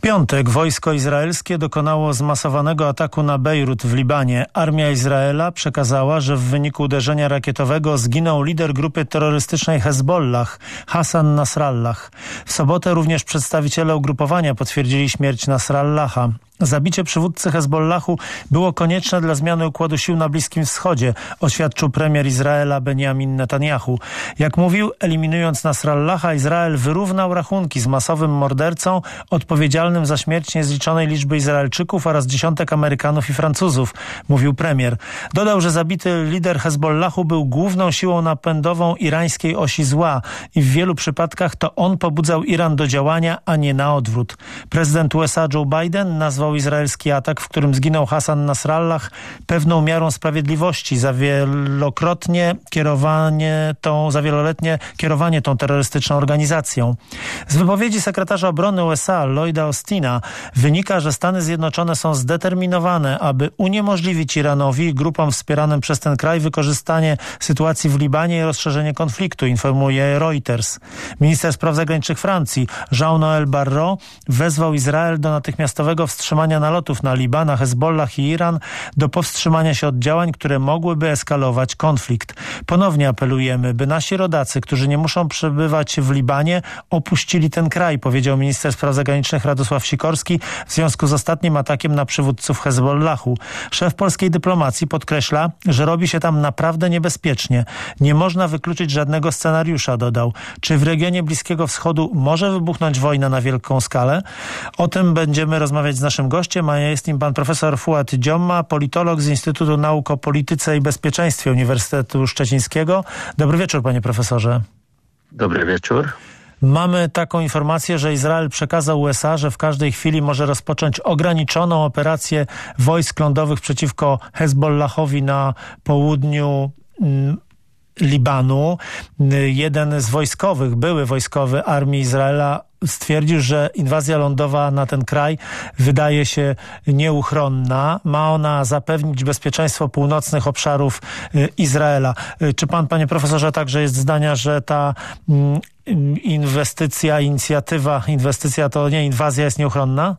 piątek wojsko izraelskie dokonało zmasowanego ataku na Bejrut w Libanie. Armia Izraela przekazała, że w wyniku uderzenia rakietowego zginął lider grupy terrorystycznej Hezbollah, Hassan Nasrallah. W sobotę również przedstawiciele ugrupowania potwierdzili śmierć Nasrallaha. Zabicie przywódcy Hezbollahu było konieczne dla zmiany układu sił na Bliskim Wschodzie, oświadczył premier Izraela Benjamin Netanyahu. Jak mówił, eliminując Nasrallaha, Izrael wyrównał rachunki z masowym mordercą odpowiedzialnym za śmierć niezliczonej liczby Izraelczyków oraz dziesiątek Amerykanów i Francuzów, mówił premier. Dodał, że zabity lider Hezbollahu był główną siłą napędową irańskiej osi zła i w wielu przypadkach to on pobudzał Iran do działania, a nie na odwrót. Prezydent USA Joe Biden nazwał izraelski atak, w którym zginął Hassan Nasrallah, pewną miarą sprawiedliwości za wieloletnie kierowanie tą terrorystyczną organizacją. Z wypowiedzi sekretarza obrony USA Lloyda Austina wynika, że Stany Zjednoczone są zdeterminowane, aby uniemożliwić Iranowi i grupom wspieranym przez ten kraj wykorzystanie sytuacji w Libanie i rozszerzenie konfliktu, informuje Reuters. Minister spraw zagranicznych Francji Jean-Noël Barrot wezwał Izrael do natychmiastowego wstrzymania nalotów na Liban, Hezbollah i Iran, do powstrzymania się od działań, które mogłyby eskalować konflikt. Ponownie apelujemy, by nasi rodacy, którzy nie muszą przebywać w Libanie, opuścili ten kraj, powiedział minister spraw zagranicznych Radosław Sikorski w związku z ostatnim atakiem na przywódców Hezbollahu. Szef polskiej dyplomacji podkreśla, że robi się tam naprawdę niebezpiecznie. Nie można wykluczyć żadnego scenariusza, dodał. Czy w regionie Bliskiego Wschodu może wybuchnąć wojna na wielką skalę? O tym będziemy rozmawiać z naszym gościem, a jest nim pan profesor Fuad Dziomma, politolog z Instytutu Nauk o Polityce i Bezpieczeństwie Uniwersytetu Szczecińskiego. Dobry wieczór, panie profesorze. Dobry wieczór. Mamy taką informację, że Izrael przekazał USA, że w każdej chwili może rozpocząć ograniczoną operację wojsk lądowych przeciwko Hezbollahowi na południu Libanu. Jeden z były wojskowy armii Izraela stwierdził, że inwazja lądowa na ten kraj wydaje się nieuchronna. Ma ona zapewnić bezpieczeństwo północnych obszarów Izraela. Czy pan, panie profesorze, także jest zdania, że ta inwestycja to nie inwazja jest nieuchronna?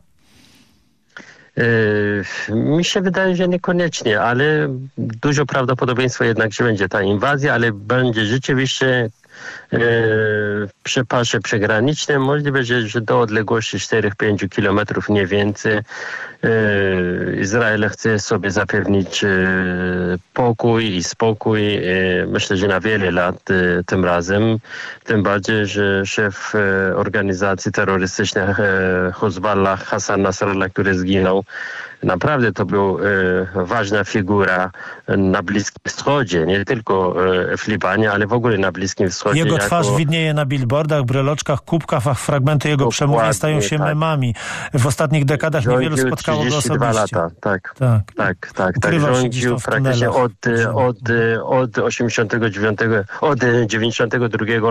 Mi się wydaje, że niekoniecznie, ale dużo prawdopodobieństwo jednak, że będzie ta inwazja, ale będzie rzeczywiście przy pasie przygranicznym możliwe, że do odległości 4-5 kilometrów, nie więcej. Izrael chce sobie zapewnić pokój i spokój. Myślę, że na wiele lat tym razem. Tym bardziej, że szef organizacji terrorystycznej Hezbollah, Hassan Nasrallah, który zginął, naprawdę to był ważna figura na Bliskim Wschodzie, nie tylko w Libanie, ale w ogóle na Bliskim Wschodzie. Jego twarz widnieje na billboardach, breloczkach, kubkach, a fragmenty jego przemówień stają się memami. W ostatnich dekadach niewielu spotkało go osobiście. 32 lata, tak. Rządził praktycznie od 92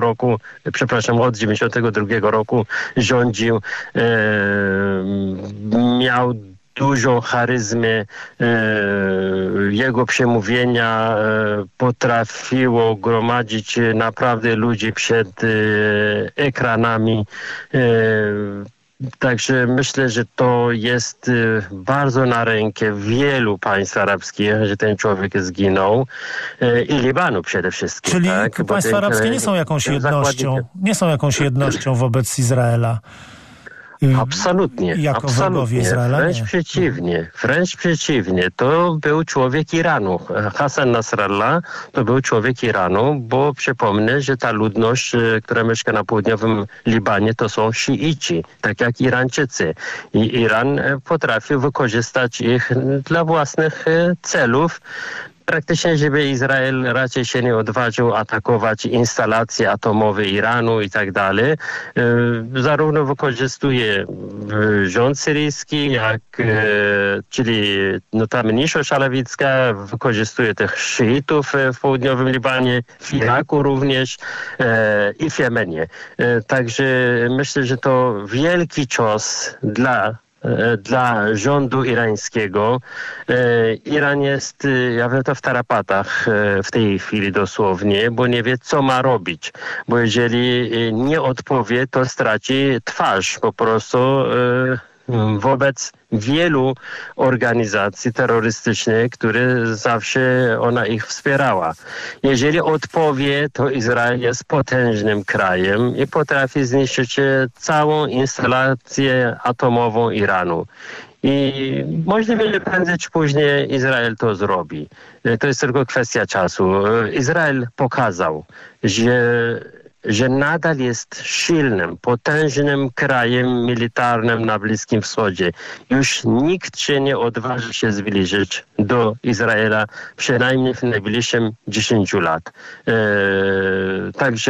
roku rządził, miał dużo charyzmy, jego przemówienia potrafiło gromadzić naprawdę ludzi przed ekranami. Także myślę, że to jest bardzo na rękę wielu państw arabskich, że ten człowiek zginął i Libanu przede wszystkim. Czyli państwa arabskie nie są jakąś jednością wobec Izraela. Absolutnie. Izraela? Wręcz przeciwnie. To był człowiek Iranu. Hassan Nasrallah to był człowiek Iranu, bo przypomnę, że ta ludność, która mieszka na południowym Libanie, to są szyici, tak jak Irańczycy. I Iran potrafił wykorzystać ich dla własnych celów. Praktycznie, żeby Izrael raczej się nie odważył atakować instalacje atomowe Iranu i tak dalej. Zarówno wykorzystuje rząd syryjski, czyli ta mniejszość alawicka, wykorzystuje tych szyitów w południowym Libanie, w Iraku również i w Jemenie. Także myślę, że to wielki cios dla rządu irańskiego. Iran jest, w tarapatach w tej chwili dosłownie, bo nie wie, co ma robić. Bo jeżeli nie odpowie, to straci twarz po prostu wobec wielu organizacji terrorystycznych, które zawsze ona ich wspierała. Jeżeli odpowie, to Izrael jest potężnym krajem i potrafi zniszczyć całą instalację atomową Iranu. I możliwe, że prędzej czy później Izrael to zrobi. To jest tylko kwestia czasu. Izrael pokazał, że nadal jest silnym, potężnym krajem militarnym na Bliskim Wschodzie. Już nikt się nie odważy się zbliżyć do Izraela, przynajmniej w najbliższym 10 lat. Także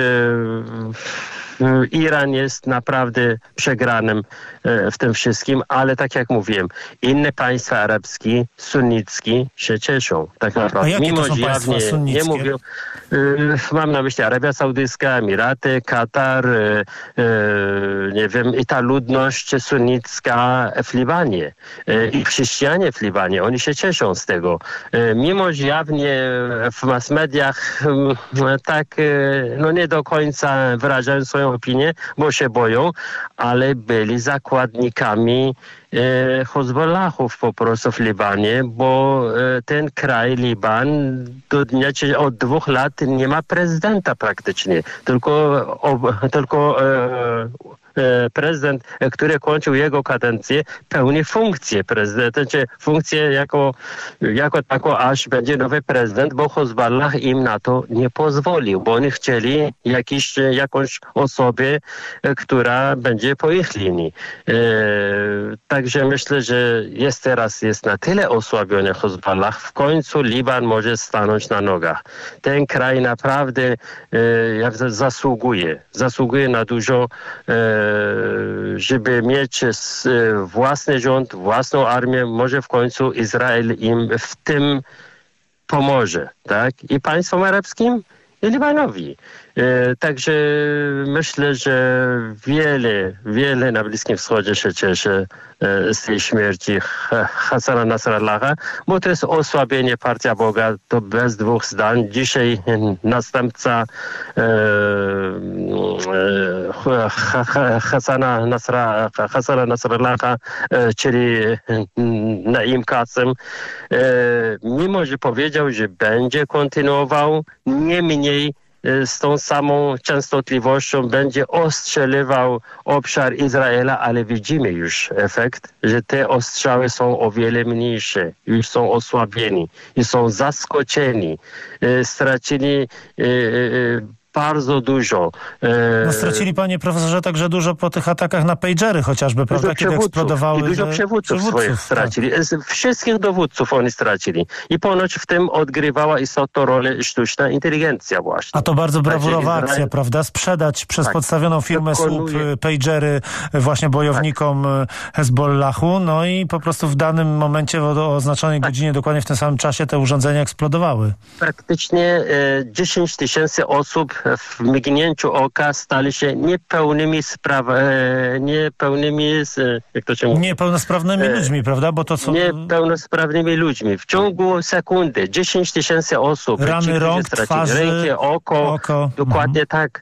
Iran jest naprawdę przegranym w tym wszystkim, ale tak jak mówiłem, inne państwa arabskie, sunnickie się cieszą. Tak naprawdę. A jakie to są państwa sunnickie? Nie mówią, mam na myśli Arabia Saudyjska, Emiraty, Katar, nie wiem, i ta ludność sunnicka w Libanie i chrześcijanie w Libanie, oni się cieszą z tego. Mimo, że jawnie w mass mediach tak nie do końca wyrażają swoją opinię, bo się boją, ale byli zakładnikami Hezbollahów po prostu w Libanie, bo ten kraj, Liban, od 2 lat nie ma prezydenta praktycznie, tylko prezydent, który kończył jego kadencję, pełni funkcję prezydenta, czy funkcję jako taką, aż będzie nowy prezydent, bo Hezbollah im na to nie pozwolił, bo oni chcieli jakąś osobę, która będzie po ich linii. Także myślę, że teraz jest na tyle osłabiony Hezbollah, w końcu Liban może stanąć na nogach. Ten kraj naprawdę zasługuje na dużo, żeby mieć własny rząd, własną armię. Może w końcu Izrael im w tym pomoże, tak? I państwom arabskim, i Libanowi. Także myślę, że wiele na Bliskim Wschodzie się cieszy z tej śmierci Hassana Nasrallaha, bo to jest osłabienie Partia Boga, to bez 2 zdań. Dzisiaj następca Hassana Nasrallaha, czyli Naim Qasim, mimo że powiedział, że będzie kontynuował, niemniej z tą samą częstotliwością będzie ostrzeliwał obszar Izraela, ale widzimy już efekt, że te ostrzały są o wiele mniejsze, już są osłabieni i są zaskoczeni, stracili bardzo dużo. Stracili, panie profesorze, także dużo po tych atakach na pagery chociażby, prawda? Kiedy eksplodowały. I dużo przywódców swoich stracili. Tak. Wszystkich dowódców oni stracili. I ponoć w tym odgrywała istotną rolę sztuczna inteligencja właśnie. A to bardzo brawurowa akcja, prawda? Sprzedać przez podstawioną firmę słup pagery właśnie bojownikom Hezbollahu, no i po prostu w danym momencie, o oznaczonej godzinie, dokładnie w tym samym czasie te urządzenia eksplodowały. Praktycznie 10 000 osób w mignięciu oka stali się niepełnosprawnymi ludźmi, prawda? Bo to są niepełnosprawnymi ludźmi. W ciągu sekundy 10 000 osób. Rany rąk, twarzy, rękę, oko. Dokładnie tak.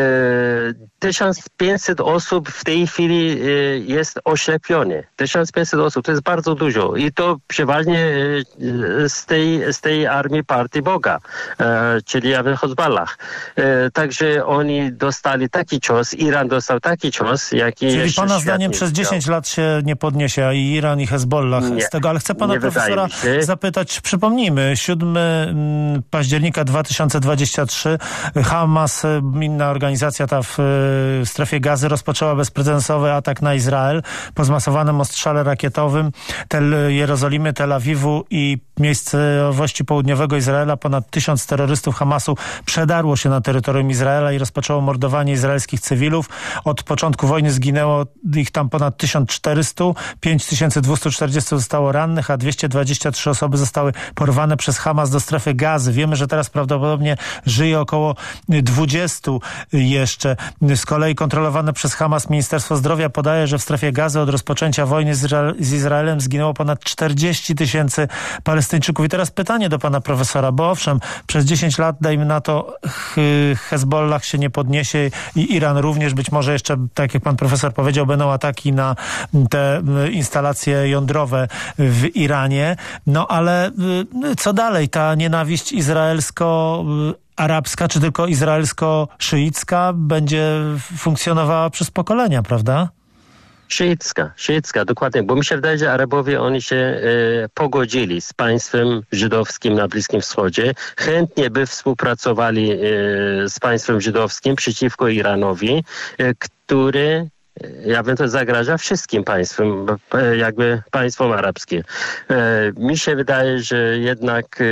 1500 osób w tej chwili jest oślepione. 1500 osób, to jest bardzo dużo. I to przeważnie z tej armii Partii Boga, czyli Hezbollah. Także oni dostali taki cios, Iran dostał taki cios, jaki czyli jeszcze pana zdaniem przez 10 lat się nie podniesie i Iran, i Hezbollah z tego, ale chcę pana profesora zapytać, przypomnijmy, 7 października 2023 Hamas, inna organizacja ta w strefie Gazy, rozpoczęła bezprecedensowy atak na Izrael po zmasowanym ostrzale rakietowym Jerozolimy, Tel Awiwu i miejscowości południowego Izraela. Ponad 1000 terrorystów Hamasu przedarło się na terytorium Izraela i rozpoczęło mordowanie izraelskich cywilów. Od początku wojny zginęło ich tam ponad 1400, 5240 zostało rannych, a 223 osoby zostały porwane przez Hamas do strefy Gazy. Wiemy, że teraz prawdopodobnie żyje około 20 jeszcze Z kolei kontrolowane przez Hamas Ministerstwo Zdrowia podaje, że w strefie Gazy od rozpoczęcia wojny z Izraelem zginęło ponad 40 000 Palestyńczyków. I teraz pytanie do pana profesora, bo owszem, przez 10 lat, dajmy na to, Hezbollah się nie podniesie i Iran również, być może jeszcze, tak jak pan profesor powiedział, będą ataki na te instalacje jądrowe w Iranie. No ale co dalej? Ta nienawiść izraelsko-arabska, czy tylko izraelsko-szyicka będzie funkcjonowała przez pokolenia, prawda? Szyicka, dokładnie, bo mi się wydaje, że Arabowie, oni się pogodzili z państwem żydowskim na Bliskim Wschodzie. Chętnie by współpracowali z państwem żydowskim przeciwko Iranowi, który, ja bym to zagraża wszystkim państwom, jakby państwom arabskim. Mi się wydaje, że jednak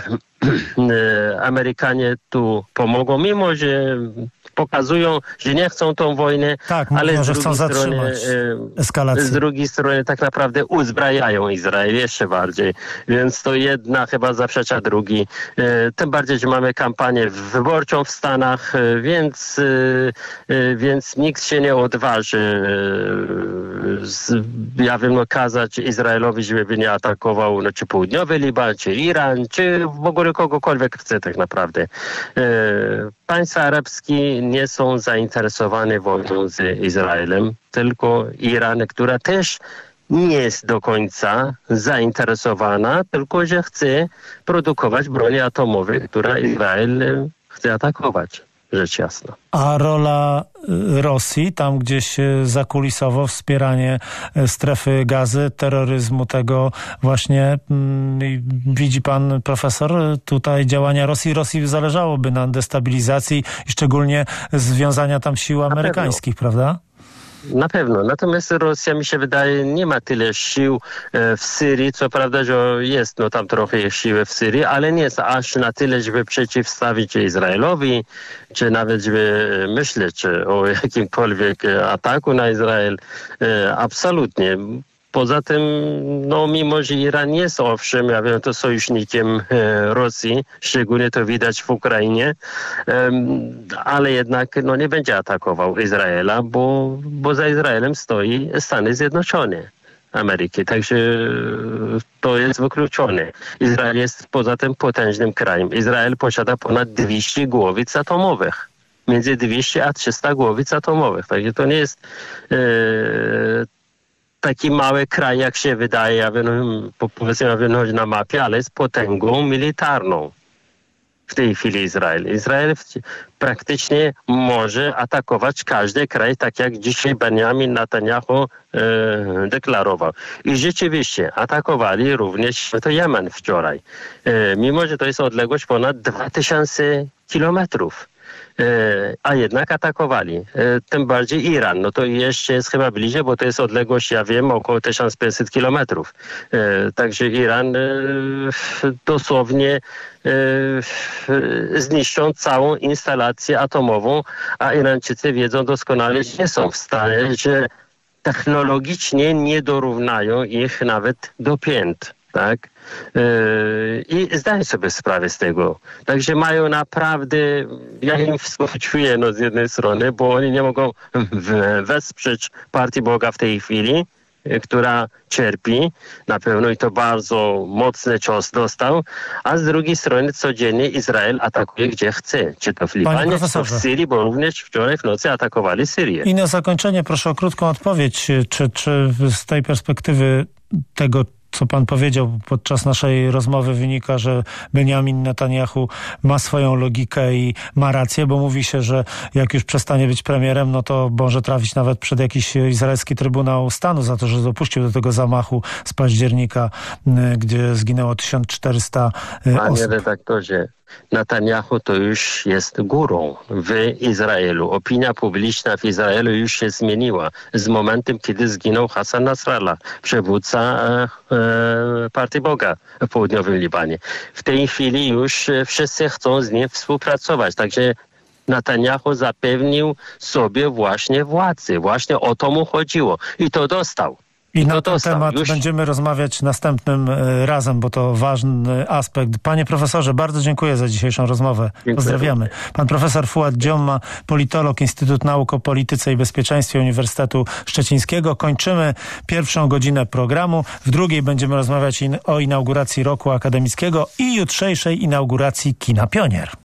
Amerykanie tu pomogą, mimo że pokazują, że nie chcą tą wojnę, tak, ale mówią, że chcą zatrzymać eskalację. Z drugiej strony tak naprawdę uzbrajają Izrael jeszcze bardziej. Więc to jedna chyba zaprzecza drugi. Tym bardziej, że mamy kampanię wyborczą w Stanach, więc nikt się nie odważy kazać Izraelowi, żeby nie atakował czy południowy Liban, czy Iran, czy w ogóle kogokolwiek chce tak naprawdę. Państwa arabskie nie są zainteresowane wojną z Izraelem, tylko Iran, która też nie jest do końca zainteresowana, tylko że chce produkować broni atomowe, która Izrael chce atakować. Rzecz jasna. A rola Rosji, tam gdzieś zakulisowo, wspieranie strefy Gazy, terroryzmu tego właśnie, widzi pan profesor tutaj działania Rosji? Rosji zależałoby na destabilizacji i szczególnie związania tam sił amerykańskich, prawda? Na pewno. Natomiast Rosja, mi się wydaje, nie ma tyle sił w Syrii. Co prawda, że jest tam trochę siły w Syrii, ale nie jest aż na tyle, żeby przeciwstawić Izraelowi, czy nawet żeby myśleć o jakimkolwiek ataku na Izrael. Absolutnie. Poza tym, mimo że Iran jest owszem, to sojusznikiem Rosji, szczególnie to widać w Ukrainie, ale jednak nie będzie atakował Izraela, bo za Izraelem stoi Stany Zjednoczone Ameryki. Także to jest wykluczone. Izrael jest poza tym potężnym krajem. Izrael posiada ponad 200 głowic atomowych. Między 200 a 300 głowic atomowych. Także to nie jest taki mały kraj, jak się wydaje, powiedzmy na mapie, ale z potęgą militarną w tej chwili Izrael. Izrael praktycznie może atakować każdy kraj, tak jak dzisiaj Benjamin Netanyahu deklarował. I rzeczywiście atakowali również Jemen wczoraj. Mimo że to jest odległość ponad 2000 kilometrów. A jednak atakowali. Tym bardziej Iran. To jeszcze jest chyba bliżej, bo to jest odległość, około 1500 kilometrów. Także Iran dosłownie zniszczą całą instalację atomową, a Irańczycy wiedzą doskonale, że nie są w stanie, że technologicznie nie dorównają ich nawet do pięt. Tak? I zdaję sobie sprawę z tego. Także mają naprawdę, ja im współczuję z jednej strony, bo oni nie mogą wesprzeć Partii Boga w tej chwili, która cierpi na pewno i to bardzo mocny cios dostał, a z drugiej strony codziennie Izrael atakuje gdzie chce. Czy to w Libanie, czy to w Syrii, bo również wczoraj w nocy atakowali Syrię. I na zakończenie proszę o krótką odpowiedź, czy z tej perspektywy tego, co pan powiedział podczas naszej rozmowy, wynika, że Benjamin Netanyahu ma swoją logikę i ma rację, bo mówi się, że jak już przestanie być premierem, to może trafić nawet przed jakiś izraelski Trybunał Stanu za to, że dopuścił do tego zamachu z października, gdzie zginęło 1400 osób. Panie redaktorze, Netanyahu to już jest górą w Izraelu. Opinia publiczna w Izraelu już się zmieniła z momentem, kiedy zginął Hassan Nasrallah, przywódca Partii Boga w południowym Libanie. W tej chwili już wszyscy chcą z nim współpracować. Także Netanyahu zapewnił sobie właśnie władzę. Właśnie o to mu chodziło. I to dostał. I na ten temat będziemy rozmawiać następnym razem, bo to ważny aspekt. Panie profesorze, bardzo dziękuję za dzisiejszą rozmowę. Dziękuję. Pozdrawiamy. Pan profesor Fuad Dziomma, politolog, Instytut Nauk o Polityce i Bezpieczeństwie Uniwersytetu Szczecińskiego. Kończymy pierwszą godzinę programu. W drugiej będziemy rozmawiać o inauguracji roku akademickiego i jutrzejszej inauguracji Kina Pionier.